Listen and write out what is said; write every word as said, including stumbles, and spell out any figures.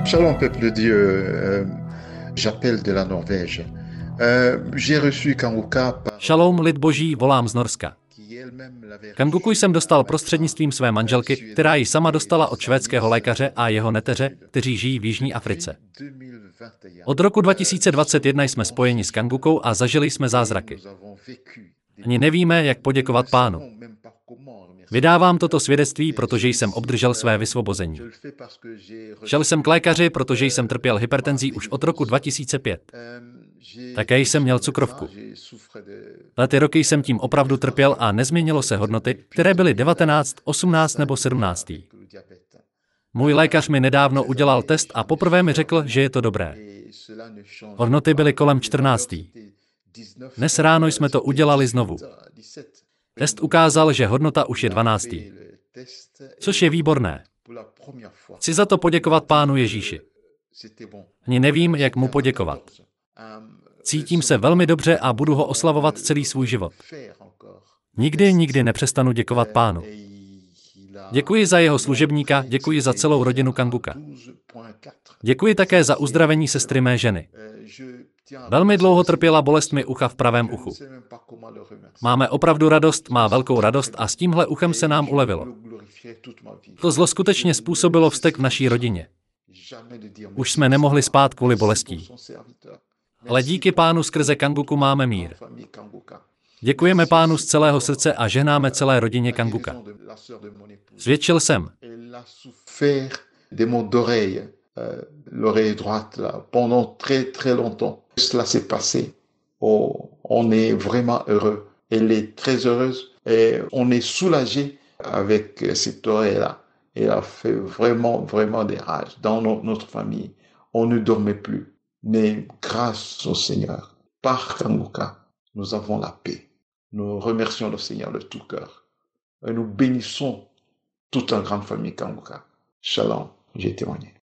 Shalom, peuple de Dieu. Euh, J'appelle de la Norvège. Euh, J'ai reçu Kanguka par... Šalom, lid boží, volám z Norska. Kanguku jsem dostal prostřednictvím své manželky, která ji sama dostala od švédského lékaře a jeho neteře, kteří žijí v Jižní Africe. Od roku dva tisíce dvacet jedna jsme spojeni s Kangukou a zažili jsme zázraky. Ani nevíme, jak poděkovat Pánu. Vydávám toto svědectví, protože jsem obdržel své vysvobození. Šel jsem k lékaři, protože jsem trpěl hypertenzí už od roku dva tisíce pět. Také jsem měl cukrovku. Lety roky jsem tím opravdu trpěl a nezměnilo se hodnoty, které byly devatenáct, osmnáct nebo sedmnáct. Můj lékař mi nedávno udělal test a poprvé mi řekl, že je to dobré. Hodnoty byly kolem čtrnáct. Dnes ráno jsme to udělali znovu. Test ukázal, že hodnota už je dvanáct. Což je výborné. Chci za to poděkovat Pánu Ježíši. Ani nevím, jak mu poděkovat. Cítím se velmi dobře a budu ho oslavovat celý svůj život. Nikdy, nikdy nepřestanu děkovat Pánu. Děkuji za jeho služebníka, děkuji za celou rodinu Kanguka. Děkuji také za uzdravení sestry mé ženy. Velmi dlouho trpěla bolestmi ucha v pravém uchu. Máme opravdu radost, má velkou radost a s tímhle uchem se nám ulevilo. To zlo skutečně způsobilo vztek v naší rodině. Už jsme nemohli spát kvůli bolestí. Ale díky Pánu skrze Kanguku máme mír. Děkujeme Pánu z celého srdce a žehnáme celé rodině Kanguka. Svědčil jsem. L'oreille droite là, pendant très très longtemps. Cela s'est passé. Oh, on est vraiment heureux. Elle est très heureuse et on est soulagé avec cette oreille-là. Elle a fait vraiment, vraiment des rages dans no, notre famille. On ne dormait plus. Mais grâce au Seigneur, par Kanguka, nous avons la paix. Nous remercions le Seigneur de tout cœur. Et nous bénissons toute la grande famille Kanguka. Shalom, j'ai témoigné.